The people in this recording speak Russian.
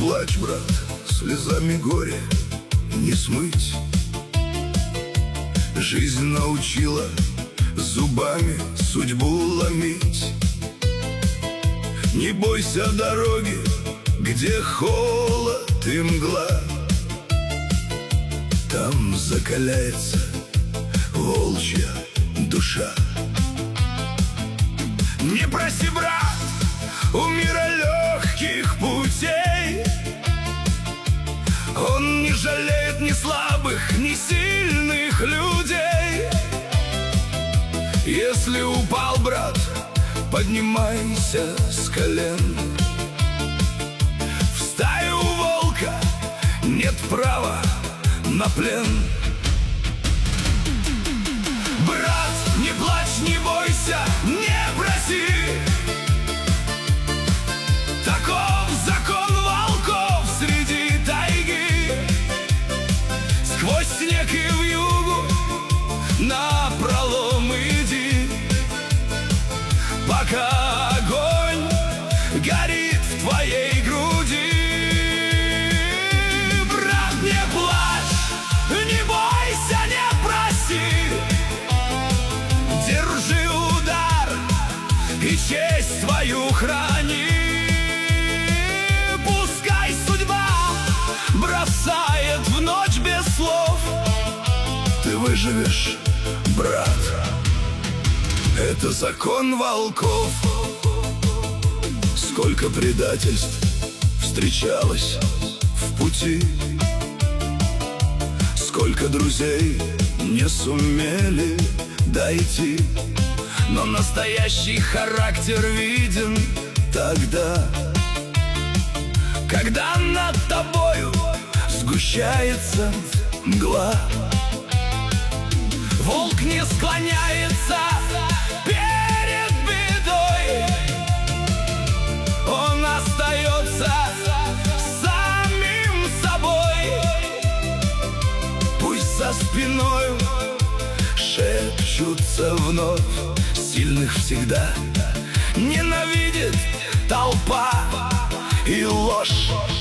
плачь, брат, слезами горе не смыть. Жизнь научила зубами судьбу ломить. Не бойся дороги, где холод и мгла. Там закаляется волчья душа. Не проси, брат, у мира легких путей. Он не жалеет ни слабых, ни сильных людей. Если упал, брат, поднимайся с колен. В стаю волка нет права на плен. Брат, не плачь, не бойся, не проси. Таков закон волков среди тайги. Сквозь снег и вьюгу напролом иди, пока огонь горит в твоей груди. Брат, не плачь, не бойся, не проси. Держи удар и честь твою храни. Пускай судьба бросает в ночь без слов, ты выживешь, брат. Это закон волков. Сколько предательств встречалось в пути, сколько друзей не сумели дойти. Но настоящий характер виден тогда, когда над тобою сгущается мгла. Волк не склоняется перед бедой, он остается самим собой. Пусть за спиною шепчутся вновь, сильных всегда ненавидит толпа и ложь.